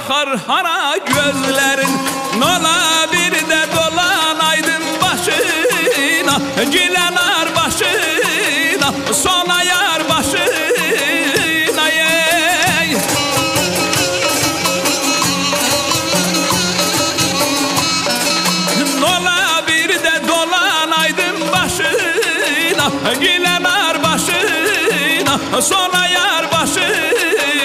bakar hara gözlerin. Nola bir de dolanaydın başına, gilenar başına, sona yar başına ey. Nola bir de dolanaydın başına, gilenar başına, sona yar başına.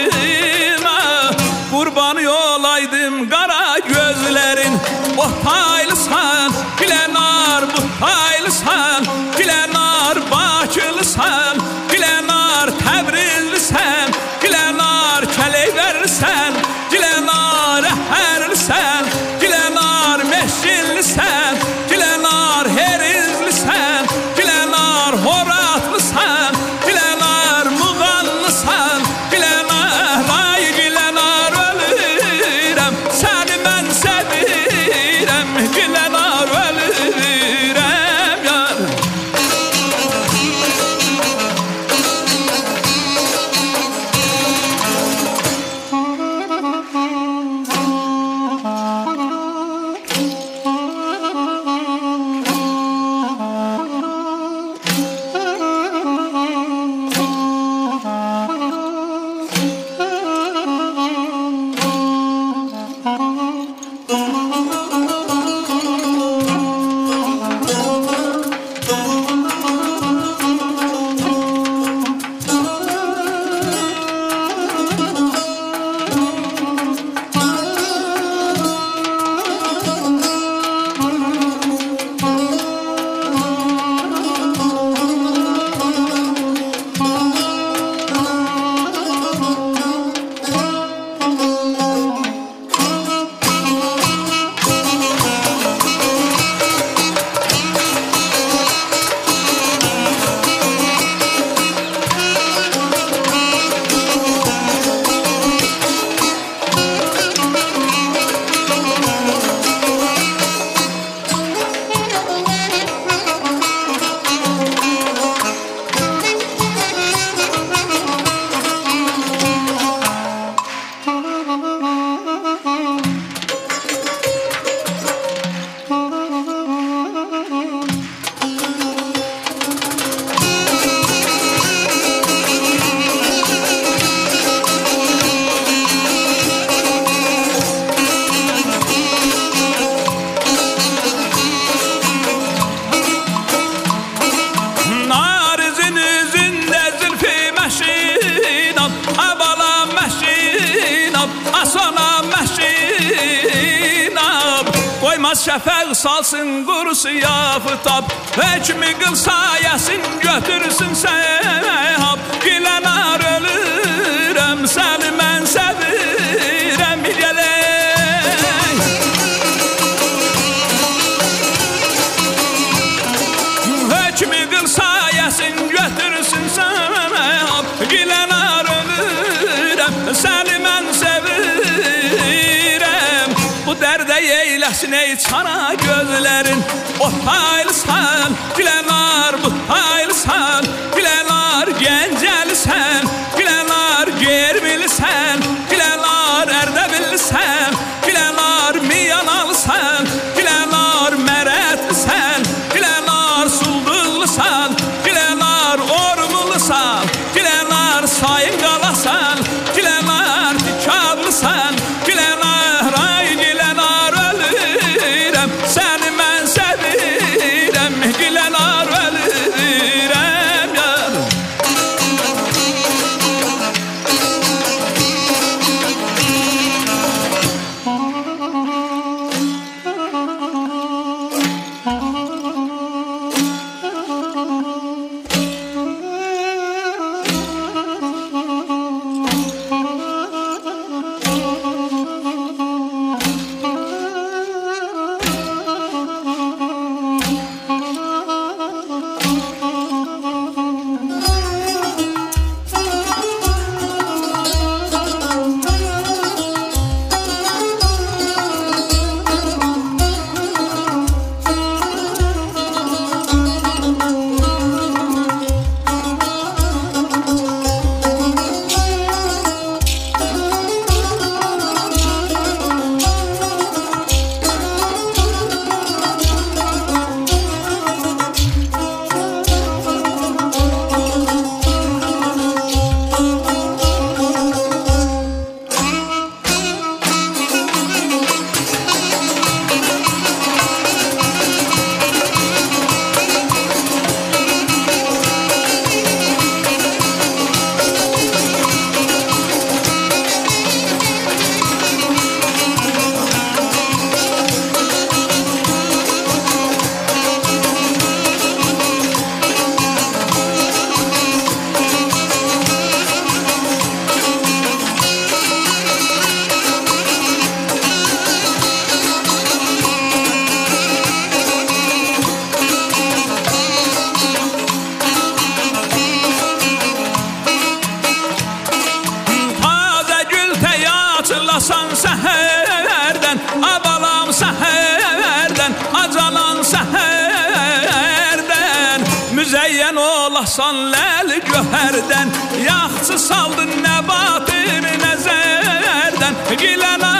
Kurbanı olaydım kara gözlerin. Oh taylısan, gilenar bu taylısan, gilenar Bakılısan, gilenar Təbrizlisən, gilenar Keleyverlisən, gilenar Əhərlisən, gilenar Meşinlisən, gilenar Herizlisən, gilenar Horatlısan, gilenar Muğanlısan, gilenar ay gilenar ölürəm, səni mən sevirəm, gilenar ölürəm yar. Şəfəq salsın qurusu yaftab, həkmi qıl sayəsin götürsün səhab. Gilenar ölürəm, səni mən sevirəm gələk. Həkmi qıl sayəsin götürsün səhab. Gilenar ölürəm, səni mən sevirəm. Bu dərdə eyləsin ey çana gözlərin. O taylısan, gilenar bu taylısan, gilenar Gəncəlisən, gilenar Germilisən, gilenar Ərdəbillisən, gilenar Miyanalısan, gilenar Mərədlisən, gilenar Suldurlusan, gilenar Ormulusan, gilenar Sayın qalasan, gilenar Dikablısan, gilenar ay gilenar ölürəm, səni mən sevirəm, gilenar ölürəm ya. Baxsan ləl göhərdən, yaxşı saldın nəbatını nəzərdən. Gilənar